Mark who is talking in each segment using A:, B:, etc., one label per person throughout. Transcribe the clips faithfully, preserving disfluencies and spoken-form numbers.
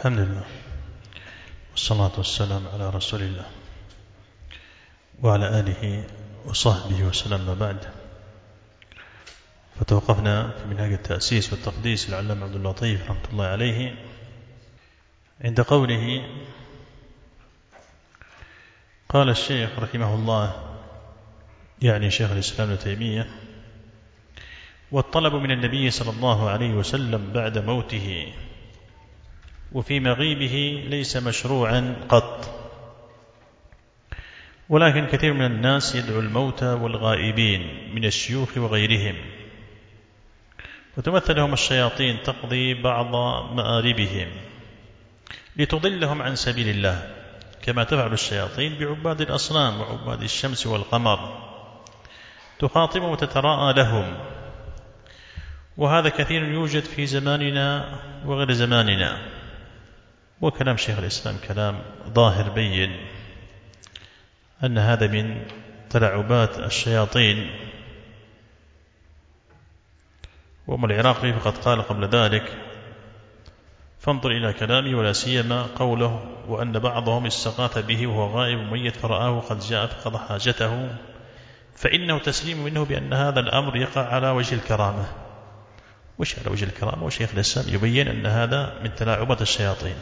A: الحمد لله والصلاة والسلام على رسول الله وعلى آله وصحبه وسلم. ما بعد، فتوقفنا في منهاج التأسيس والتقديس العلامة عبد اللطيف رحمة الله عليه عند قوله: قال الشيخ رحمه الله، يعني شيخ الإسلام ابن تيمية: والطلب من النبي صلى الله عليه وسلم بعد موته وفي مغيبه ليس مشروعا قط، ولكن كثير من الناس يدعو الموتى والغائبين من الشيوخ وغيرهم، وتمثلهم الشياطين تقضي بعض مآربهم لتضلهم عن سبيل الله، كما تفعل الشياطين بعباد الأصنام وعباد الشمس والقمر، تخاطبهم وتتراءى لهم. وهذا كثير يوجد في زماننا وغير زماننا. وكلام شيخ الإسلام كلام ظاهر بين أن هذا من تلعبات الشياطين. وأم العراقي فقد قال قبل ذلك: فانظر إلى كلامي، ولا سيما قوله: وأن بعضهم استغاث به وهو غائب ميت فرآه قد جاء فقضى حاجته، فإنه تسليم منه بأن هذا الأمر يقع على وجه الكرامة. وش على وجه الكرامة؟ وشيخ الإسلام يبين أن هذا من تلاعبات الشياطين،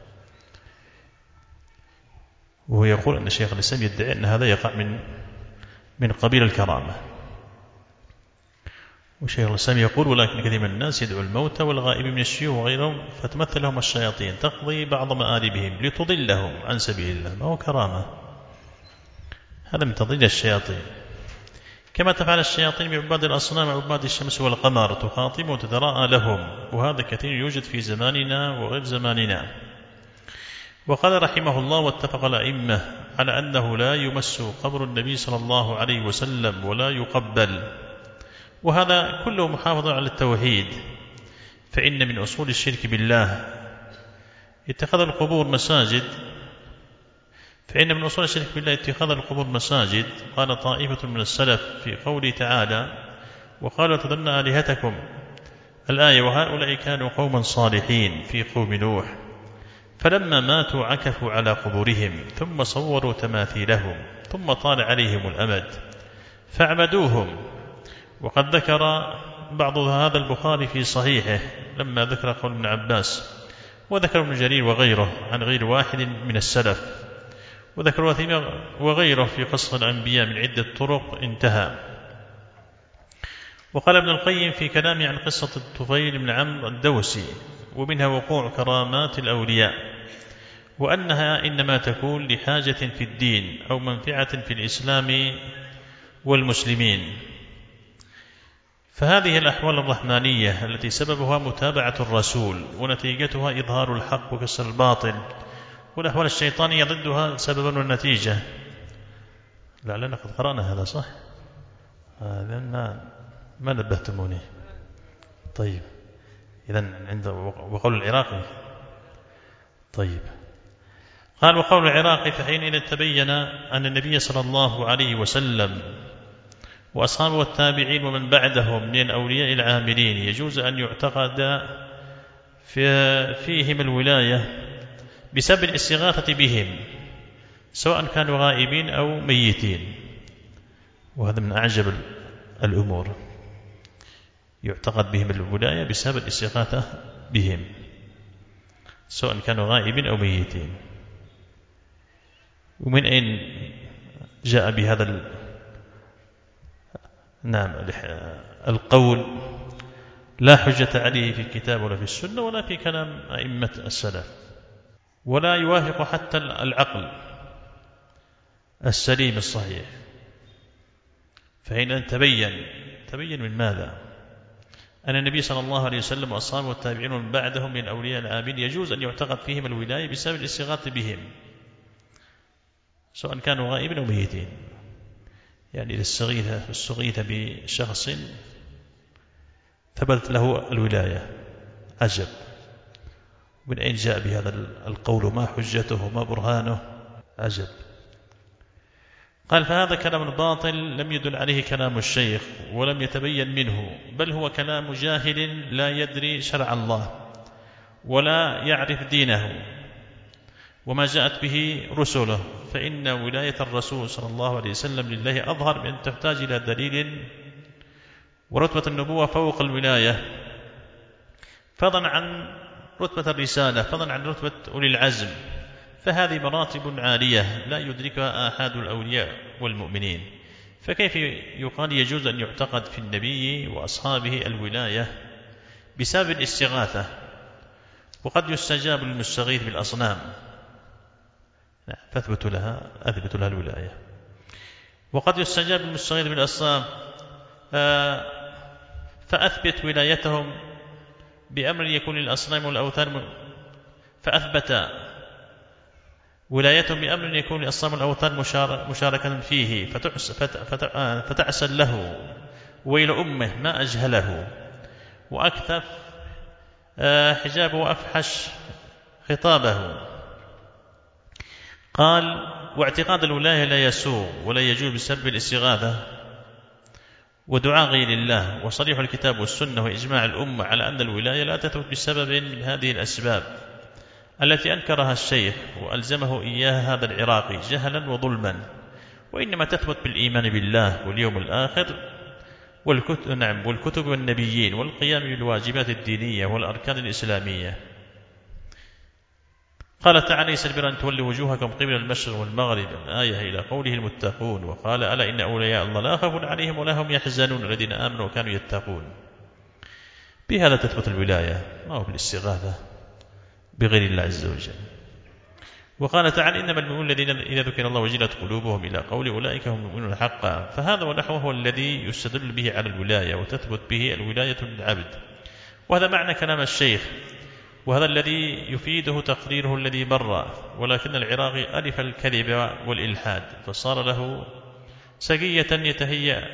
A: وهو يقول أن شيخ الإسلام يدعي أن هذا يقع من من قبيل الكرامة. وشيخ الإسلام يقول: ولكن كثير من الناس يدعو الموتى والغائب من الشيوخ وغيرهم فتمثل لهم الشياطين تقضي بعض مآربهم لتضلهم عن سبيل الله. ما هو كرامة، هذا من تضليل الشياطين، كما تفعل الشياطين بعباد الأصنام وعباد الشمس والقمر، تخاطب وتتراءى لهم. وهذا كثير يوجد في زماننا وغير زماننا. وقال رحمه الله: واتفق الأئمة على أنه لا يمس قبر النبي صلى الله عليه وسلم ولا يقبل. وهذا كله محافظ على التوحيد، فإن من أصول الشرك بالله اتخاذ القبور مساجد فإن من أصول الشرك بالله اتخاذ القبور مساجد. قال طائفة من السلف في قوله تعالى: وقالوا تذرن آلهتكم، الآية: وهؤلاء كانوا قوما صالحين في قوم نوح، فلما ماتوا عكفوا على قبورهم ثم صوروا تماثيلهم ثم طال عليهم الأمد فاعبدوهم. وقد ذكر بعض هذا البخاري في صحيحه لما ذكر قول ابن عباس، وذكر ابن جرير وغيره عن غير واحد من السلف، وذكر وغيره في قصة الأنبياء من عدة طرق، انتهى. وقال ابن القيم في كلامه عن قصة الطفيل بن عمرو الدوسي: ومنها وقوع كرامات الأولياء، وأنها إنما تكون لحاجة في الدين أو منفعة في الإسلام والمسلمين. فهذه الأحوال الرحمانية التي سببها متابعة الرسول ونتيجتها إظهار الحق وكسر الباطل، والأحوال الشيطانية ضدها سببا والنتيجة. لعلنا قد قرأنا هذا، صح؟ هذا ما, ما نبهتموني. طيب، إذن عند وقول العراقي. طيب، قال: وقول العراقي: فحينئذ تبين أن النبي صلى الله عليه وسلم وأصحابه والتابعين ومن بعدهم من الأولياء العاملين يجوز أن يعتقد في فيهم الولاية بسبب الاستغاثة بهم، سواء كانوا غائبين أو ميتين. وهذا من أعجب الأمور، يعتقد بهم الولاية بسبب الاستغاثة بهم، سواء كانوا غائبين أو ميتين. ومن أين جاء بهذا ال... نعم القول؟ لا حجة عليه في الكتاب ولا في السنة ولا في كلام أئمة السلف، ولا يوافق حتى العقل السليم الصحيح. فحين تبين تبين من ماذا؟ أن النبي صلى الله عليه وسلم وأصحابه والتابعين ومن بعدهم من أولياء العاملين يجوز أن يعتقد فيهم الولاية بسبب الاستغاثة بهم، سواء كانوا غائبين أو ميتين. يعني إذا استغيث بشخص ثبتت له الولاية، عجب. من أين جاء بهذا القول؟ ما حجته وما برهانه؟ عجب. قال: فهذا كلام باطل لم يدل عليه كلام الشيخ ولم يتبين منه، بل هو كلام جاهل لا يدري شرع الله، ولا يعرف دينه وما جاءت به رسله، فإن ولاية الرسول صلى الله عليه وسلم لله أظهر بأن تحتاج إلى دليل، ورتبة النبوة فوق الولاية، فضلا عن رتبة الرسالة، فضلا عن رتبة أولي العزم، فهذه مراتب عالية لا يدركها آحاد الأولياء والمؤمنين. فكيف يقال يجوز أن يعتقد في النبي وأصحابه الولاية بسبب الاستغاثة، وقد يستجاب للمستغيث بالأصنام فاثبت لها أثبت لها الولاية، وقد يستجاب للمستغيث بالأصنام فأثبت ولايتهم بأمر يكون للأصنام والأوثان، فأثبت ولايتهم بأمر يكون للأصنام والأوثان مشاركة فيه، فتعسل له ويل أمه ما أجهله، وأكثف حجابه وأفحش خطابه. قال: واعتقاد الولاية لا يسوغ ولا يجوز بسبب الاستغاثة ودعاء غير الله، وصريح الكتاب والسنة وإجماع الأمة على أن الولاية لا تثبت بسبب من هذه الأسباب التي أنكرها الشيخ وألزمه إياها هذا العراقي جهلا وظلما، وإنما تثبت بالإيمان بالله واليوم الآخر والكتب, نعم والكتب والنبيين والقيام بالواجبات الدينية والأركان الإسلامية. قال تعالى: ليس البر أن تولوا وجوهكم قبل المشرق والمغرب، الآية إلى قوله المتقون. وقال: ألا إن أولياء الله لا خوف عليهم ولا هم يحزنون الذين آمنوا وكانوا يتقون. بهذا تثبت الولاية، ما هو بالاستغاثة بغير الله عز وجل. وقال تعالى: إنما المؤمنون الذين إذا ذكر الله وجلت قلوبهم إلى قول أولئك هم المؤمنون حقا. فهذا ونحوه هو الذي يستدل به على الولاية وتثبت به الولاية للعبد، وهذا معنى كلام الشيخ، وهذا الذي يفيده تقريره الذي مر. ولكن العراقي ألف الكذب والإلحاد فصار له سجية يتهيأ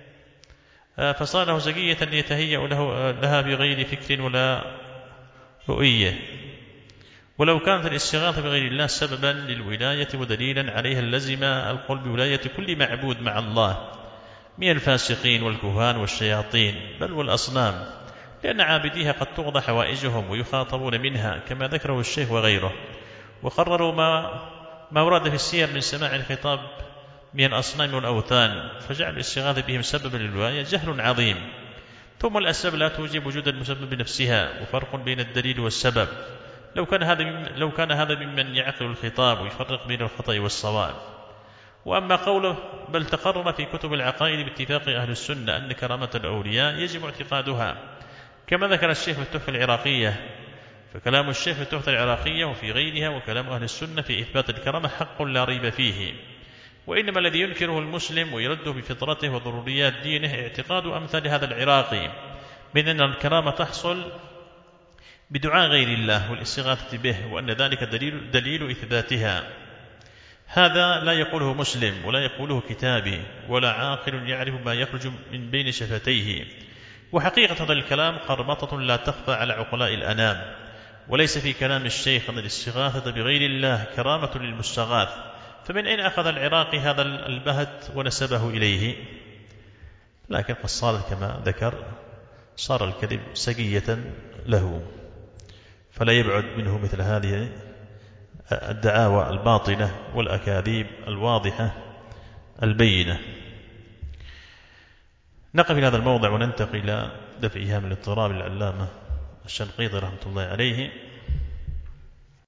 A: فصار له سجية يتهيأ له لها بغير فكر ولا رؤية. ولو كانت الاستغاثة بغير الله سببا للولاية ودليلا عليها لزم القول بولاية كل معبود مع الله من الفاسقين والكهان والشياطين بل والأصنام، لأن عابديها قد تقضى حوائجهم ويخاطبون منها كما ذكره الشيخ وغيره. وقرروا ما, ما ورد في السير من سماع الخطاب من الأصنام والأوثان، فجعل الاستغاثة بهم سببا للولاية جهل عظيم. ثم الأسباب لا توجب وجود المسبب بنفسها، وفرق بين الدليل والسبب. لو كان هذا لو كان هذا ممن يعقل الخطاب ويفرق بين الخطأ والصواب. وأما قوله: بل تقرر في كتب العقائد باتفاق أهل السنة أن كرامة الأولياء يجب اعتقادها كما ذكر الشيخ في التحفة العراقية، فكلام الشيخ في التحفة العراقية وفي غيرها وكلام أهل السنة في إثبات الكرامة حق لا ريب فيه. وإنما الذي ينكره المسلم ويرده بفطرته وضروريات دينه اعتقاد أمثال هذا العراقي من أن الكرامة تحصل بدعاء غير الله والاستغاثة به، وأن ذلك دليل, دليل إثباتها. هذا لا يقوله مسلم ولا يقوله كتابي ولا عاقل يعرف ما يخرج من بين شفتيه. وحقيقة هذا الكلام قرمطة لا تخفى على عقلاء الأنام، وليس في كلام الشيخ أن الاستغاثة بغير الله كرامة للمستغاث. فمن أين أخذ العراقي هذا البهت ونسبه إليه؟ لكن قد صارت كما ذكر صار الكذب سجية له، فلا يبعد منه مثل هذه الدعاوى الباطلة والأكاذيب الواضحة البينة. نقف في هذا الموضع وننتقل إلى دفع إيهام الاضطراب للعلامة الشنقيطي رحمة الله عليه.